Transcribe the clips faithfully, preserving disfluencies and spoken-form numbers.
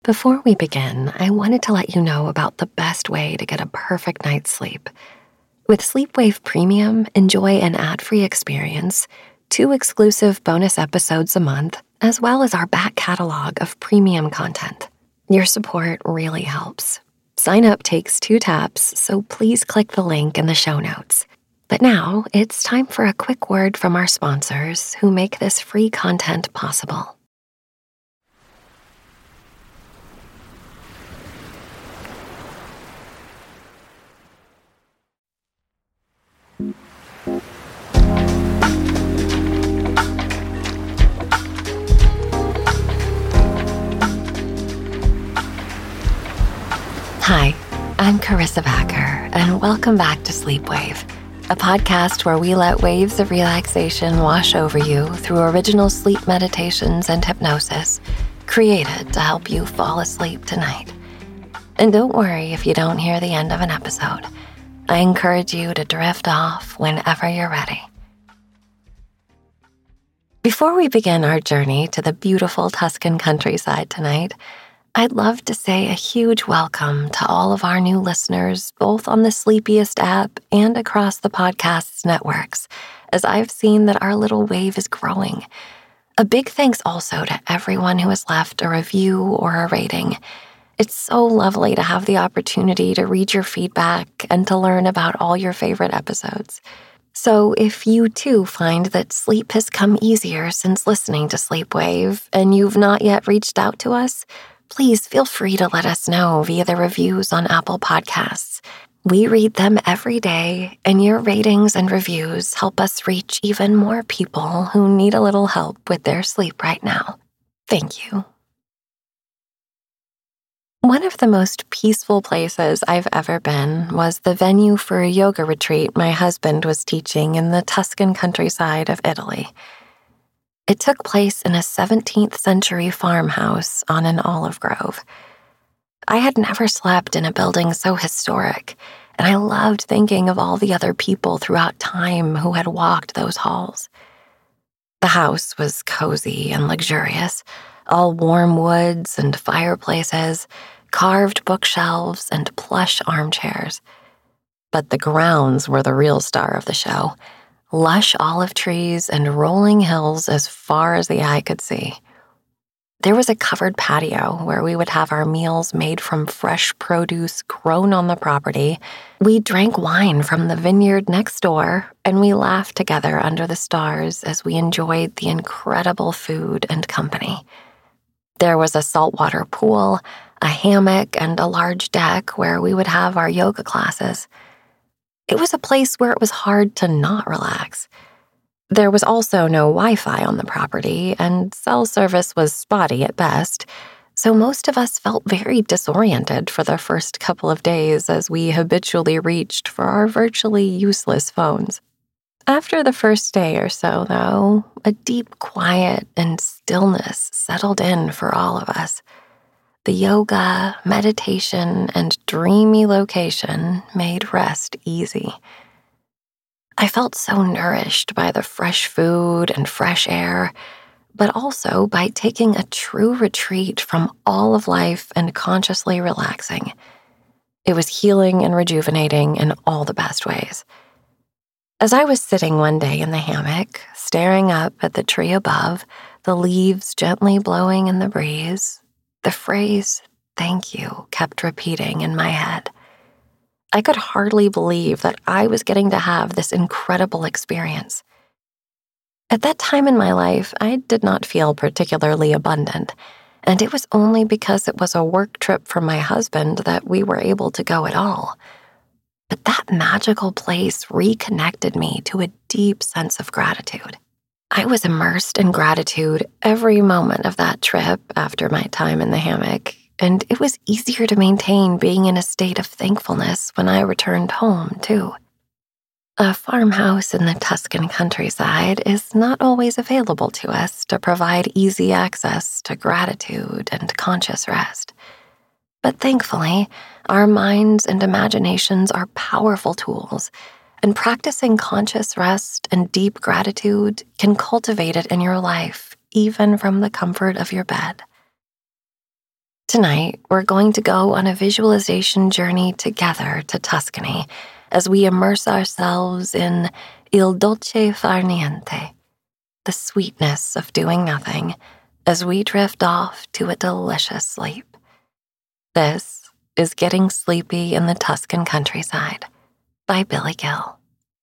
Before we begin, I wanted to let you know about the best way to get a perfect night's sleep. With Sleepwave Premium, enjoy an ad-free experience, two exclusive bonus episodes a month, as well as our back catalog of premium content. Your support really helps. Sign up takes two taps, so please click the link in the show notes. But now, it's time for a quick word from our sponsors who make this free content possible. Hi, I'm Carissa Backer, and welcome back to Sleepwave, a podcast where we let waves of relaxation wash over you through original sleep meditations and hypnosis, created to help you fall asleep tonight. And don't worry if you don't hear the end of an episode. I encourage you to drift off whenever you're ready. Before we begin our journey to the beautiful Tuscan countryside tonight, I'd love to say a huge welcome to all of our new listeners, both on the Sleepiest app and across the podcast's networks, as I've seen that our little wave is growing. A big thanks also to everyone who has left a review or a rating. It's so lovely to have the opportunity to read your feedback and to learn about all your favorite episodes. So if you too find that sleep has come easier since listening to Sleepwave and you've not yet reached out to us, please feel free to let us know via the reviews on Apple Podcasts. We read them every day, and your ratings and reviews help us reach even more people who need a little help with their sleep right now. Thank you. One of the most peaceful places I've ever been was the venue for a yoga retreat my husband was teaching in the Tuscan countryside of Italy. It took place in a seventeenth century farmhouse on an olive grove. I had never slept in a building so historic, and I loved thinking of all the other people throughout time who had walked those halls. The house was cozy and luxurious, all warm woods and fireplaces, carved bookshelves and plush armchairs. But the grounds were the real star of the show. Lush olive trees and rolling hills as far as the eye could see. There was a covered patio where we would have our meals made from fresh produce grown on the property. We drank wine from the vineyard next door, and we laughed together under the stars as we enjoyed the incredible food and company. There was a saltwater pool, a hammock, and a large deck where we would have our yoga classes. It was a place where it was hard to not relax. There was also no Wi-Fi on the property, and cell service was spotty at best, so most of us felt very disoriented for the first couple of days as we habitually reached for our virtually useless phones. After the first day or so, though, a deep quiet and stillness settled in for all of us. The yoga, meditation, and dreamy location made rest easy. I felt so nourished by the fresh food and fresh air, but also by taking a true retreat from all of life and consciously relaxing. It was healing and rejuvenating in all the best ways. As I was sitting one day in the hammock, staring up at the tree above, the leaves gently blowing in the breeze, the phrase, "thank you," kept repeating in my head. I could hardly believe that I was getting to have this incredible experience. At that time in my life, I did not feel particularly abundant, and it was only because it was a work trip for my husband that we were able to go at all. But that magical place reconnected me to a deep sense of gratitude. I was immersed in gratitude every moment of that trip after my time in the hammock, and it was easier to maintain being in a state of thankfulness when I returned home, too. A farmhouse in the Tuscan countryside is not always available to us to provide easy access to gratitude and conscious rest. But thankfully, our minds and imaginations are powerful tools, and practicing conscious rest and deep gratitude can cultivate it in your life, even from the comfort of your bed. Tonight, we're going to go on a visualization journey together to Tuscany as we immerse ourselves in il dolce far niente, the sweetness of doing nothing, as we drift off to a delicious sleep. This is Getting Sleepy in the Tuscan Countryside by Billy Gill.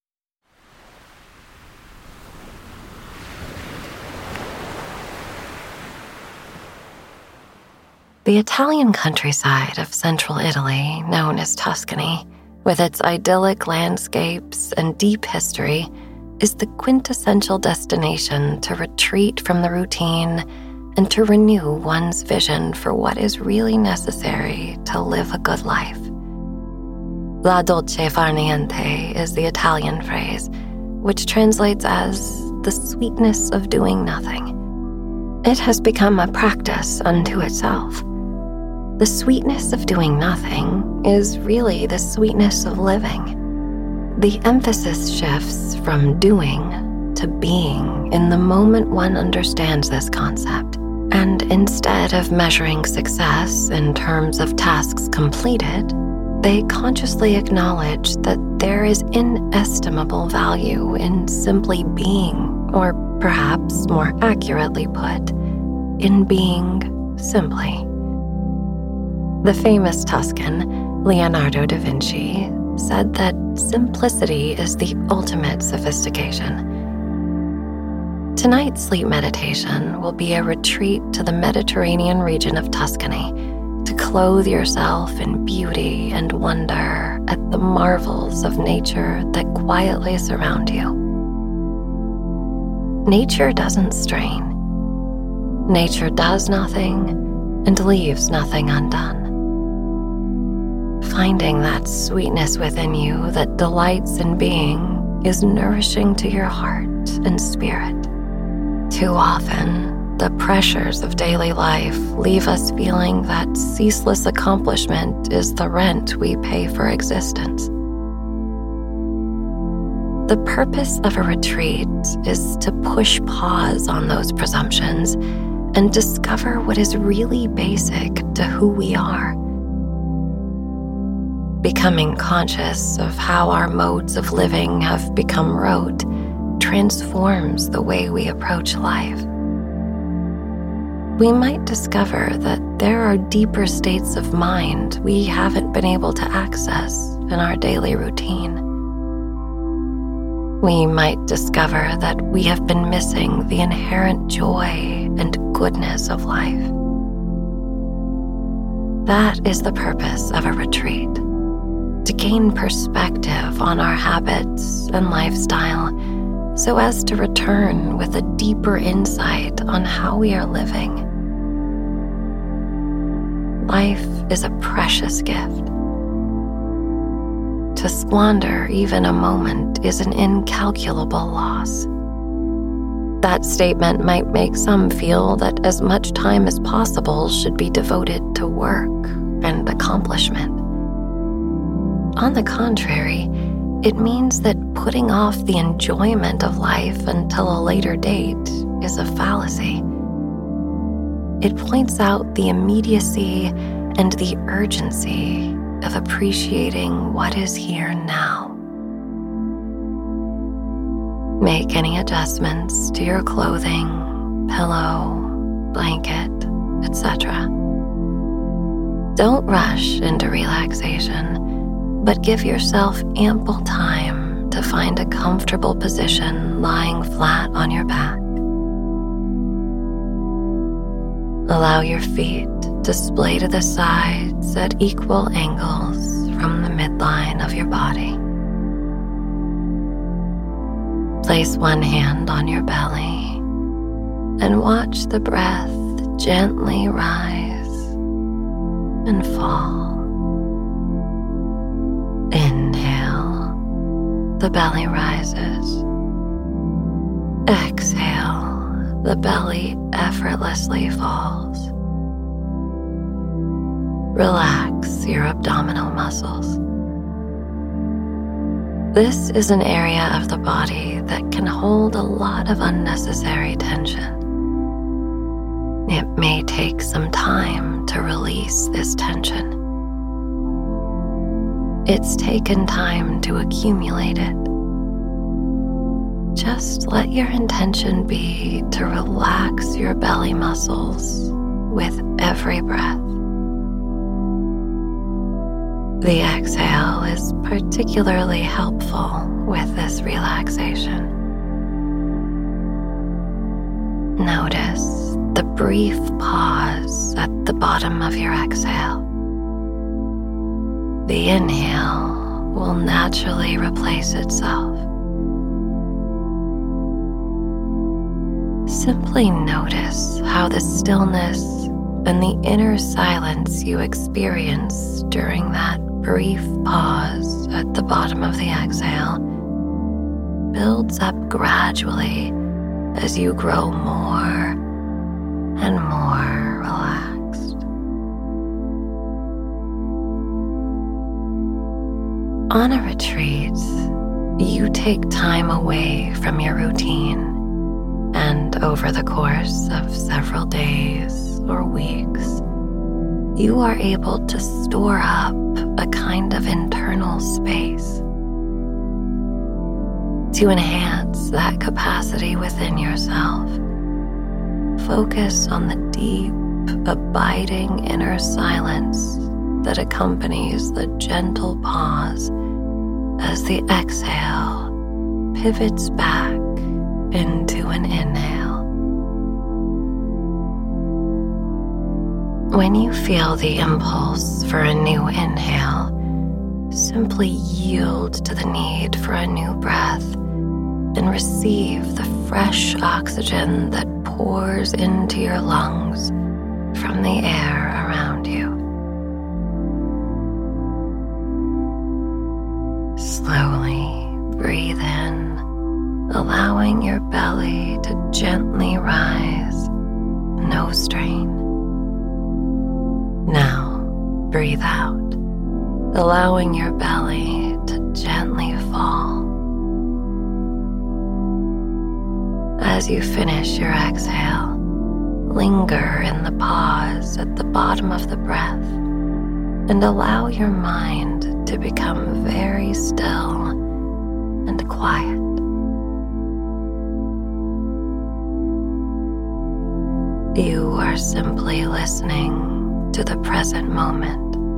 The Italian countryside of central Italy, known as Tuscany, with its idyllic landscapes and deep history, is the quintessential destination to retreat from the routine and to renew one's vision for what is really necessary to live a good life. La dolce far niente is the Italian phrase, which translates as the sweetness of doing nothing. It has become a practice unto itself. The sweetness of doing nothing is really the sweetness of living. The emphasis shifts from doing to being in the moment one understands this concept, and instead of measuring success in terms of tasks completed, they consciously acknowledge that there is inestimable value in simply being, or perhaps more accurately put, in being simply. The famous Tuscan, Leonardo da Vinci, said that simplicity is the ultimate sophistication. Tonight's sleep meditation will be a retreat to the Mediterranean region of Tuscany to clothe yourself in beauty and wonder at the marvels of nature that quietly surround you. Nature doesn't strain. Nature does nothing and leaves nothing undone. Finding that sweetness within you that delights in being is nourishing to your heart and spirit. Too often, the pressures of daily life leave us feeling that ceaseless accomplishment is the rent we pay for existence. The purpose of a retreat is to push pause on those presumptions and discover what is really basic to who we are. Becoming conscious of how our modes of living have become rote transforms the way we approach life. We might discover that there are deeper states of mind we haven't been able to access in our daily routine. We might discover that we have been missing the inherent joy and goodness of life. That is the purpose of a retreat. To gain perspective on our habits and lifestyle so as to return with a deeper insight on how we are living. Life is a precious gift. To squander even a moment is an incalculable loss. That statement might make some feel that as much time as possible should be devoted to work and accomplishment. On the contrary, it means that putting off the enjoyment of life until a later date is a fallacy. It points out the immediacy and the urgency of appreciating what is here now. Make any adjustments to your clothing, pillow, blanket, et cetera. Don't rush into relaxation, but give yourself ample time to find a comfortable position lying flat on your back. Allow your feet to splay to the sides at equal angles from the midline of your body. Place one hand on your belly and watch the breath gently rise and fall. Inhale, the belly rises. Exhale, the belly effortlessly falls. Relax your abdominal muscles. This is an area of the body that can hold a lot of unnecessary tension. It may take some time to release release this tension. It's taken time to accumulate it. Just let your intention be to relax your belly muscles with every breath. The exhale is particularly helpful with this relaxation. Notice the brief pause at the bottom of your exhale. The inhale will naturally replace itself. Simply notice how the stillness and the inner silence you experience during that brief pause at the bottom of the exhale builds up gradually as you grow more and more relaxed. On a retreat, you take time away from your routine, and over the course of several days or weeks, you are able to store up a kind of internal space. To enhance that capacity within yourself, focus on the deep, abiding inner silence that accompanies the gentle pause as the exhale pivots back into an inhale. When you feel the impulse for a new inhale, simply yield to the need for a new breath and receive the fresh oxygen that pours into your lungs from the air around you. Slowly breathe in, allowing your belly to gently rise, no strain. Now, breathe out, allowing your belly to gently fall. As you finish your exhale, linger in the pause at the bottom of the breath and allow your mind to become very still and quiet. You are simply listening to the present moment.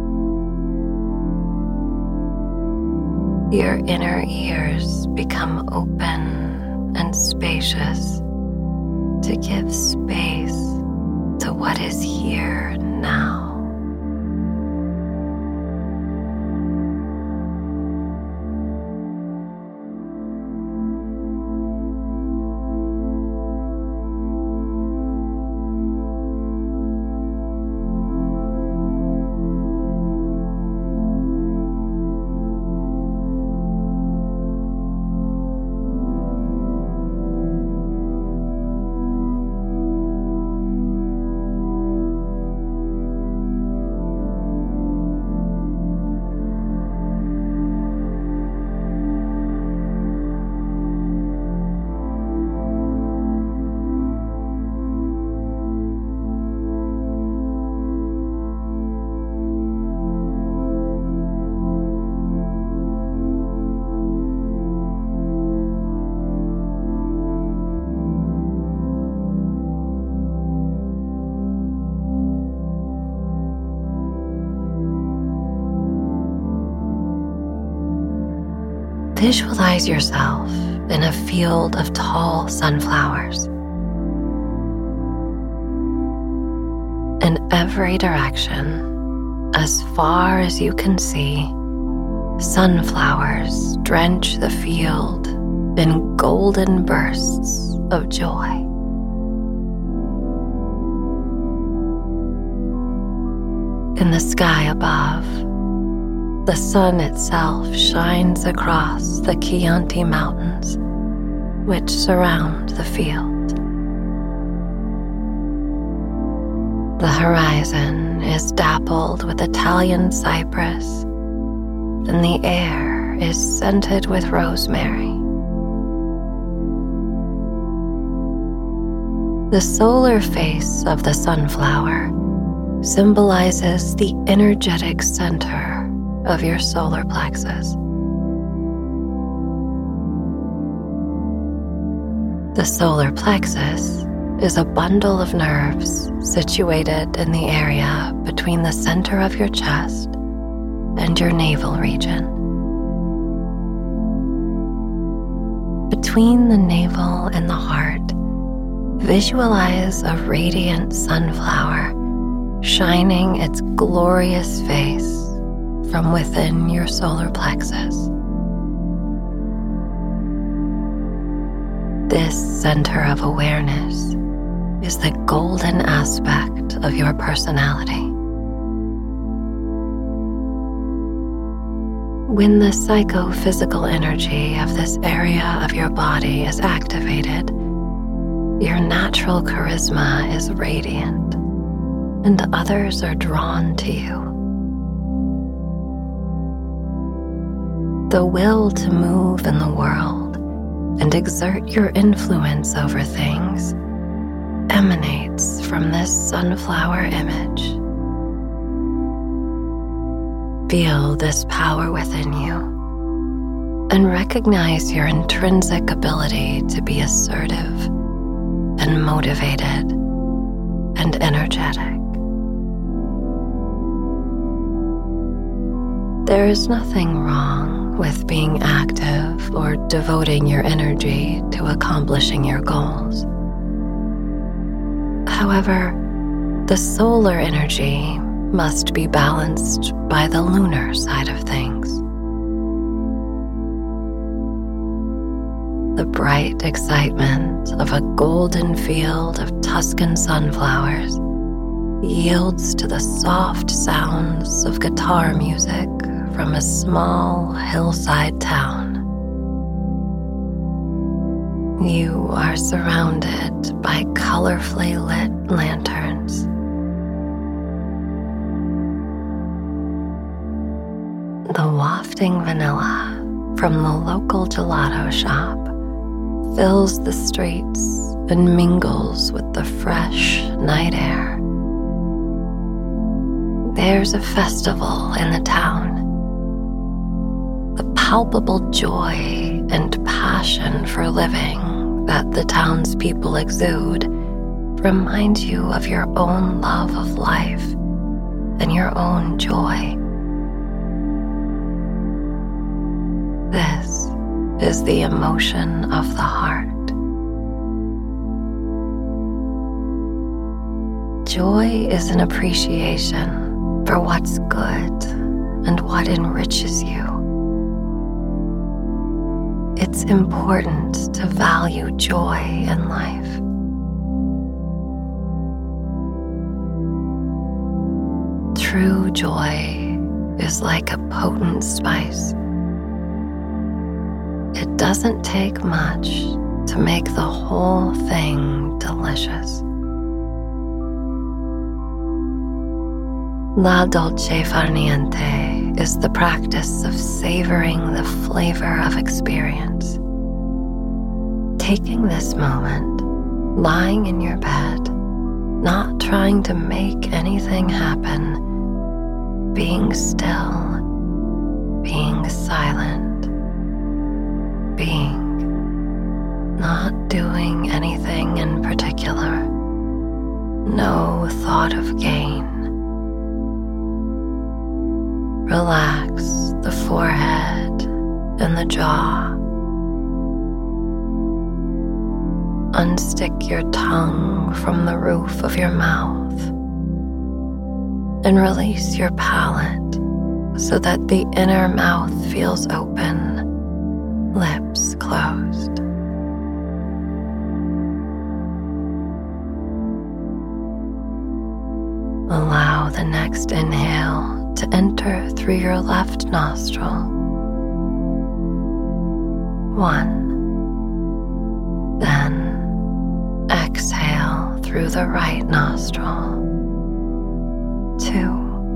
Your inner ears become open and spacious to give space to what is here now. Visualize yourself in a field of tall sunflowers. In every direction, as far as you can see, sunflowers drench the field in golden bursts of joy. In the sky above, the sun itself shines across the Chianti Mountains, which surround the field. The horizon is dappled with Italian cypress, and the air is scented with rosemary. The solar face of the sunflower symbolizes the energetic center of your solar plexus. The solar plexus is a bundle of nerves situated in the area between the center of your chest and your navel region. Between the navel and the heart, visualize a radiant sunflower shining its glorious face from within your solar plexus. This center of awareness is the golden aspect of your personality. When the psychophysical energy of this area of your body is activated, your natural charisma is radiant, and others are drawn to you. The will to move in the world and exert your influence over things emanates from this sunflower image. Feel this power within you and recognize your intrinsic ability to be assertive and motivated and energetic. There is nothing wrong with being active or devoting your energy to accomplishing your goals. However, the solar energy must be balanced by the lunar side of things. The bright excitement of a golden field of Tuscan sunflowers yields to the soft sounds of guitar music from a small hillside town. You are surrounded by colorfully lit lanterns. The wafting vanilla from the local gelato shop fills the streets and mingles with the fresh night air. There's a festival in the town. The palpable joy and passion for living that the townspeople exude reminds you of your own love of life and your own joy. This is the emotion of the heart. Joy is an appreciation for what's good and what enriches you. It's important to value joy in life. True joy is like a potent spice. It doesn't take much to make the whole thing delicious. La dolce far niente is the practice of savoring the flavor of experience. Taking this moment, lying in your bed, not trying to make anything happen, being still, being silent, being, not doing anything in particular, no thought of gain. Relax the forehead and the jaw. Unstick your tongue from the roof of your mouth and release your palate so that the inner mouth feels open, lips closed. Allow the next inhale to enter through your left nostril. One. Then exhale through the right nostril. Two.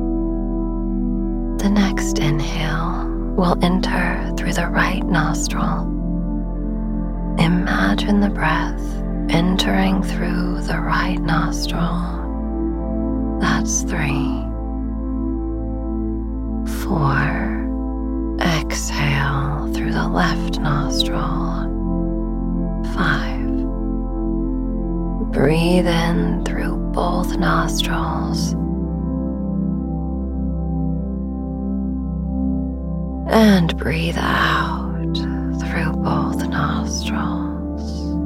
The next inhale will enter through the right nostril. Imagine the breath entering through the right nostril. That That's three. Four. Exhale through the left nostril. Five. Breathe in through both nostrils. And breathe out through both nostrils.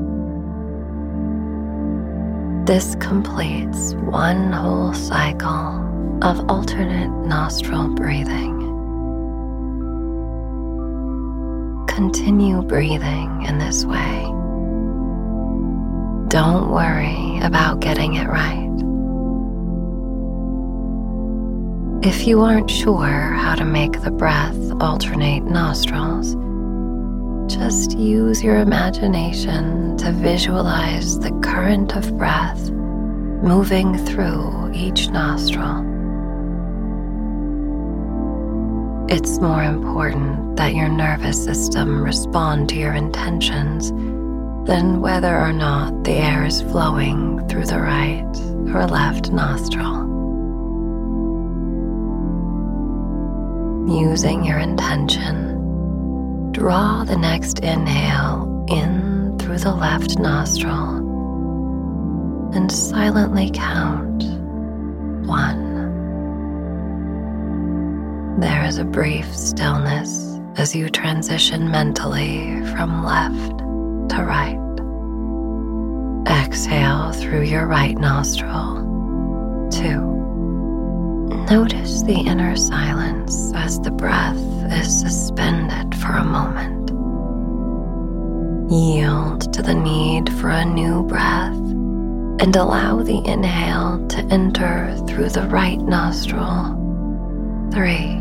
This completes one whole cycle of alternate nostril breathing. Continue breathing in this way. Don't worry about getting it right. If you aren't sure how to make the breath alternate nostrils, just use your imagination to visualize the current of breath moving through each nostril. It's more important that your nervous system respond to your intentions than whether or not the air is flowing through the right or left nostril. Using your intention, draw the next inhale in through the left nostril and silently count one. There is a brief stillness as you transition mentally from left to right. Exhale through your right nostril. Two. Notice the inner silence as the breath is suspended for a moment. Yield to the need for a new breath and allow the inhale to enter through the right nostril. Three.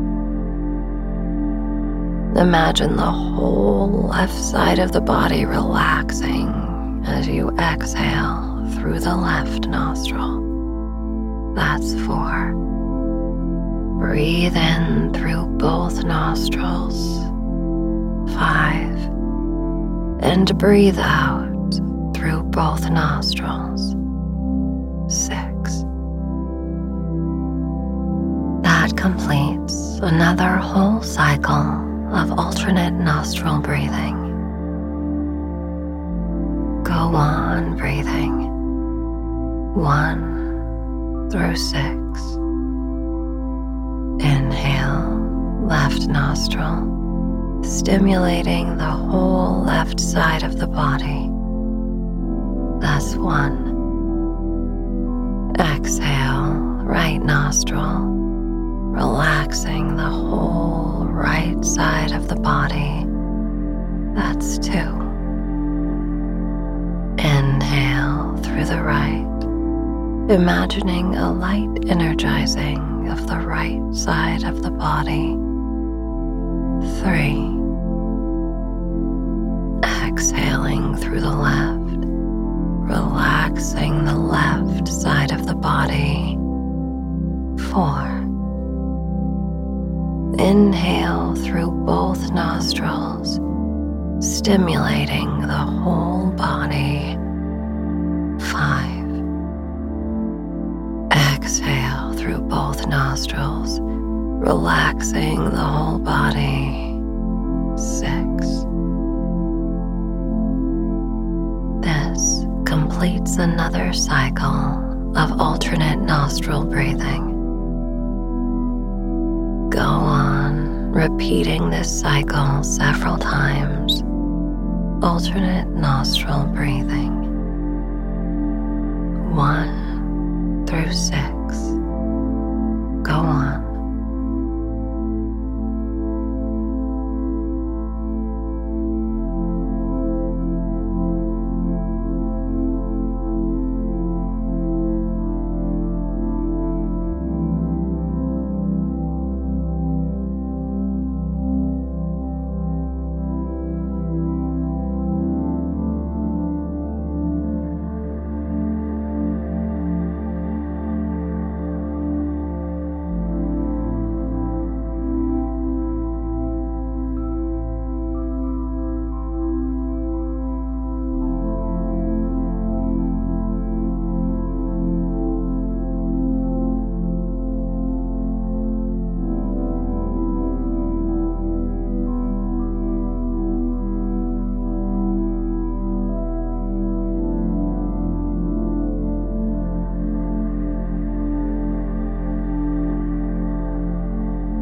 Imagine the whole left side of the body relaxing as you exhale through the left nostril. That's four. Breathe in through both nostrils. Five. And breathe out through both nostrils. Six. That completes another whole cycle of alternate nostril breathing. Go on breathing. One through six. Inhale, left nostril, stimulating the whole left side of the body. That's one. Exhale, right nostril, relaxing the whole right side of the body. That's two. Inhale through the right, imagining a light energizing of the right side of the body. Three. Exhaling through the left, relaxing the left side of the body. Four. Inhale through both nostrils, stimulating the whole body. Five. Exhale through both nostrils, relaxing the whole body. Six. This completes another cycle of alternate nostril breathing. Go on repeating this cycle several times. Alternate nostril breathing. One through six. Go on.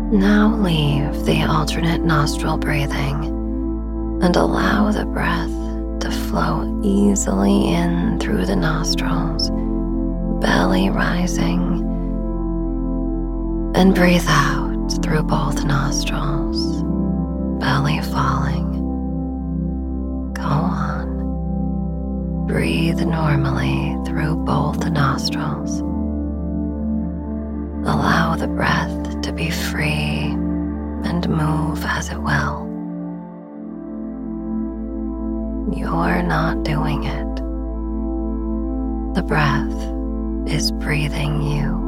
Now leave the alternate nostril breathing and allow the breath to flow easily in through the nostrils, belly rising, and breathe out through both nostrils, belly falling. Go on. Breathe normally through both nostrils. Allow the breath to be free and move as it will. You're not doing it. The breath is breathing you.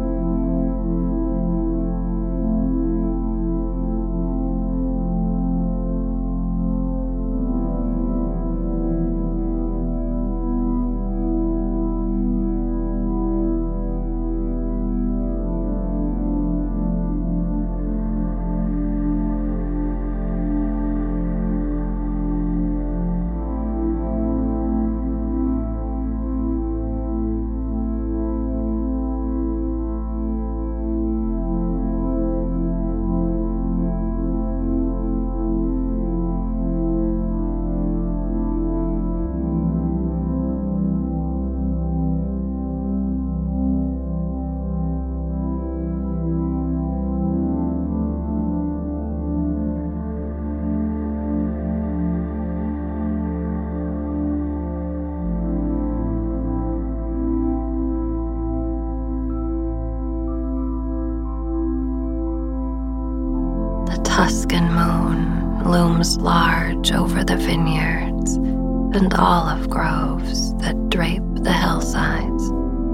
Tuscan moon looms large over the vineyards and olive groves that drape the hillsides.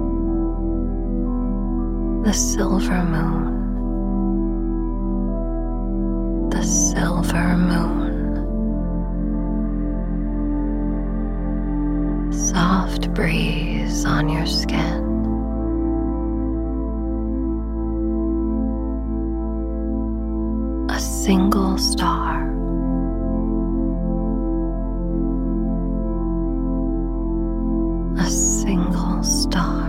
The silver moon, the silver moon. Soft breeze on your skin. A single star. A single star.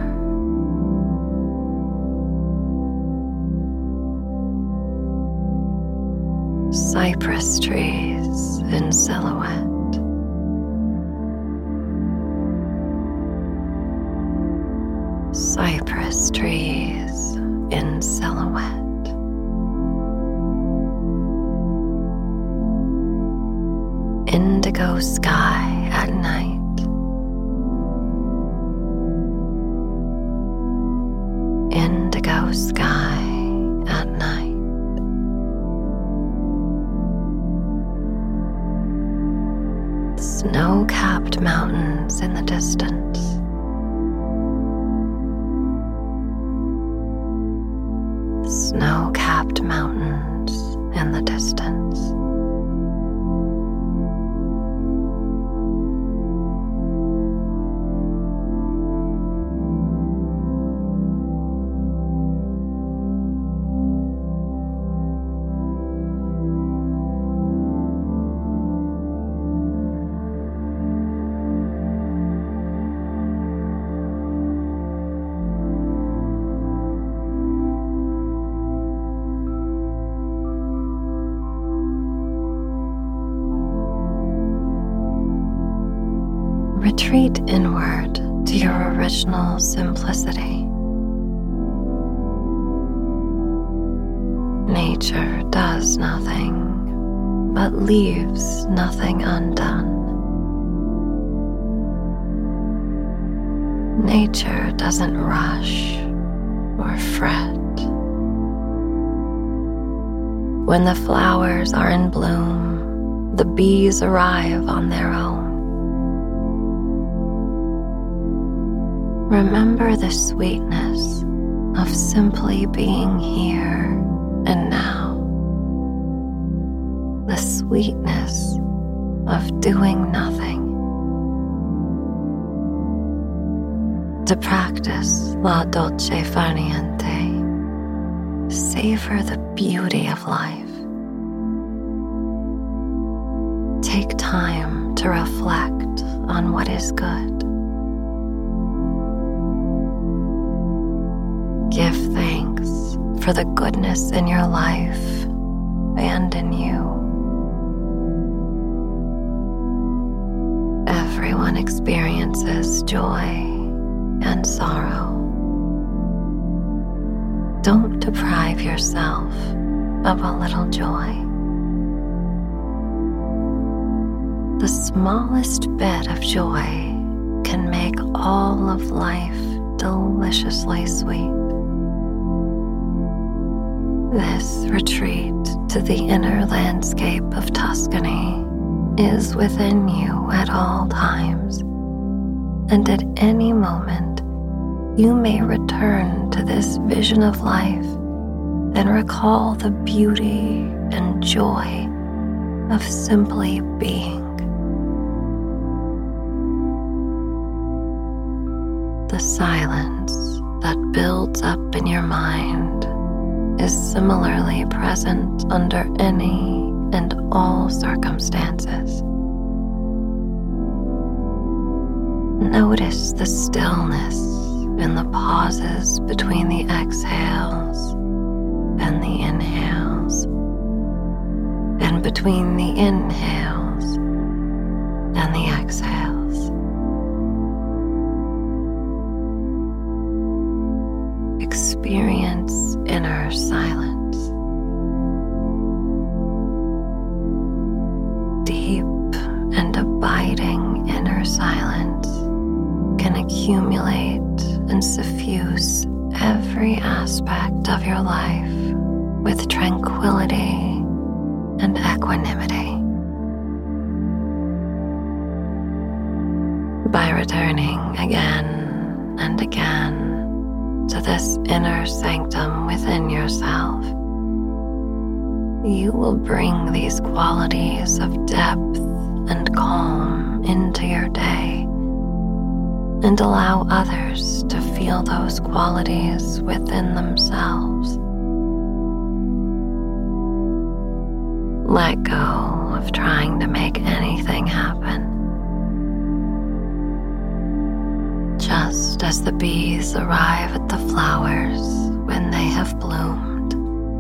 Cypress trees in silhouette. Cypress trees in silhouette. Indigo sky at night. Indigo sky at night. Snow-capped mountains in the distance. Snow-capped mountains in the distance. Retreat inward to your original simplicity. Nature does nothing, but leaves nothing undone. Nature doesn't rush or fret. When the flowers are in bloom, the bees arrive on their own. Remember the sweetness of simply being here and now. The sweetness of doing nothing. To practice la dolce far niente, savor the beauty of life. Take time to reflect on what is good. Give thanks for for the goodness in your life and in you. Everyone experiences joy and sorrow. Don't deprive yourself of a little joy. The smallest bit of joy can make all of life deliciously sweet. This retreat to the inner landscape of Tuscany is within you at all times, and at any moment you may return to this vision of life and recall the beauty and joy of simply being. The silence that builds up in your mind is similarly present under any and all circumstances. Notice the stillness in the pauses between the exhales and the inhales, and between the inhales and the exhales. Experience inner silence. Deep and abiding inner silence can accumulate and suffuse every aspect of your life with tranquility and equanimity. By returning again and again to this inner sanctum within yourself, you will bring these qualities of depth and calm into your day and allow others to feel those qualities within themselves. Let go of trying to make anything happen. Just as the bees arrive at the flowers when they have bloomed,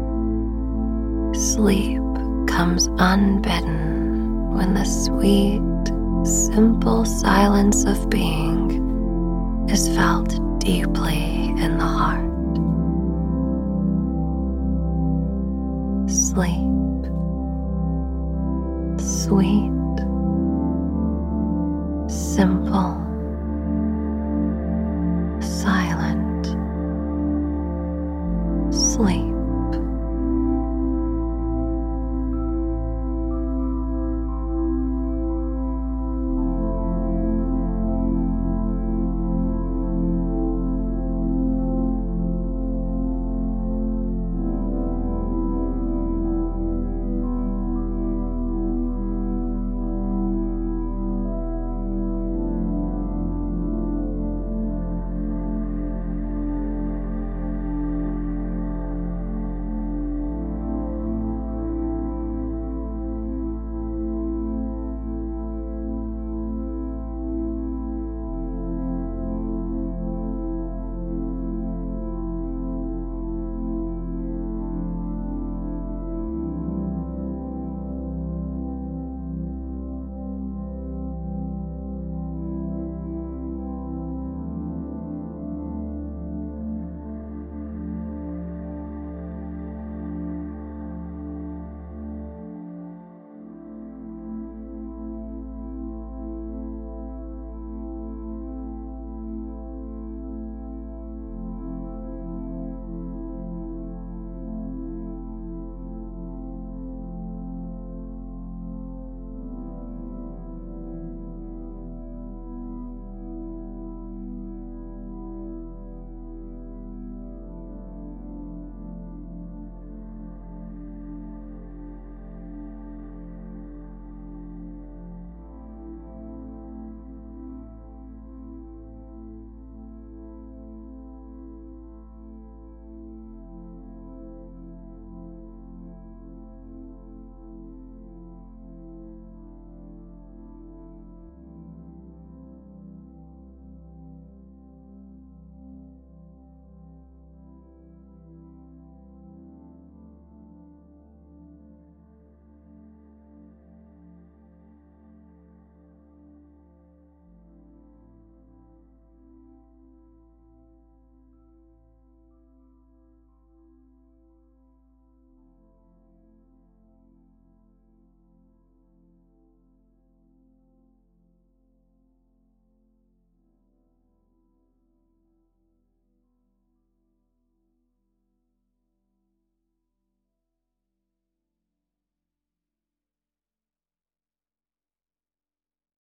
sleep comes unbidden when the sweet, simple silence of being is felt deeply in the heart. Sleep, sweet, simple, silent sleep.